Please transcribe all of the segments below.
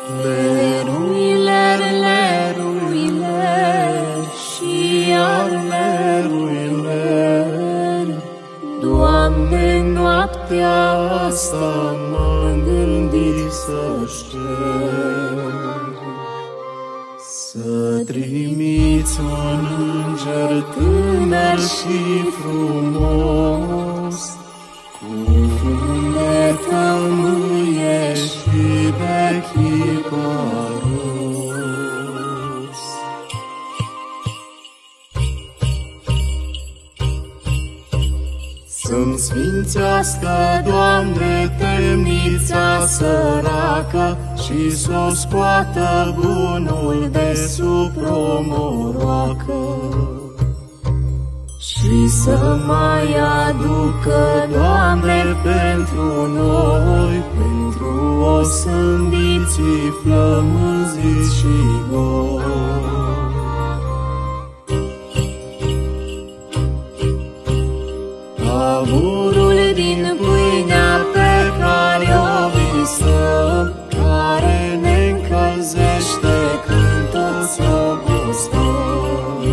Leruiler, leruiler și iar leruiler, Doamne, noaptea asta m-am gândit să-ți cer, să trimiți un înger tânăr și frumos, cu frunte tămâie și de chiparos. Să-mi sfințească, Doamne, temnița săracă și s-o scoată bunul de sub promoroacă, și să mai aducă, Doamne, pentru noi, pentru osândiții flămânziți și goi. Aurul din pâinea pe care o visăm, care ne încălzește când toți obostăm.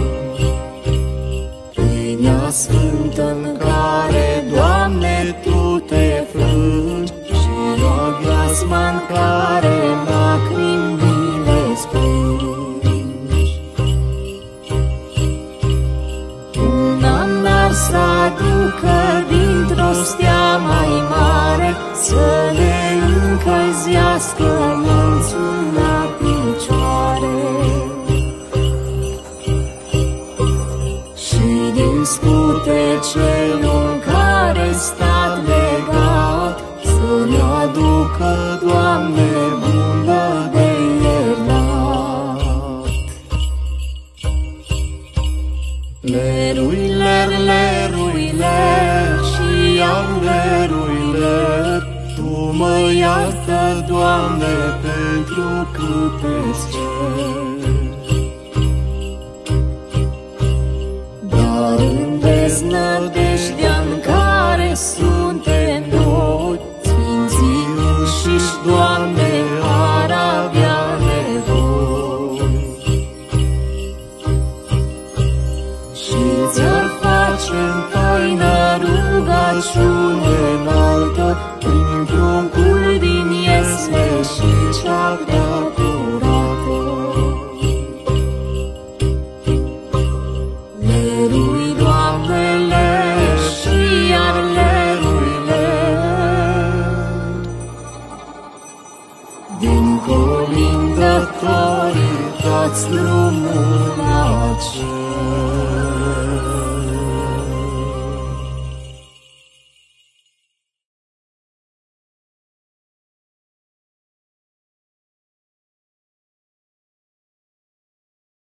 Pâinea sfântă-n care, Doamne, Tu te frângi, și aghiazma-n care lacrimile spângi. Un amnar să aducă dintr-o stea mai mare, să ne încălzească munțul la picioare. Și din scutecelul în care stat legat, să ne aducă, Doamne, bundă de iernat. Leruiler, leruiler și iar leruiler, Tu mă iartă, Doamne, pentru câte-ți cer. Dar în deznădejdea-n care suntem noi, sfinții înșiși, Doamne, ar avea nevoie. Și ți-ar face în taină rugăciune înaltă, prin pruncul din iesle și cea prea curată. Lerui, Doamne, ler și iar leruiler, din colindătorii dați drumul la cer.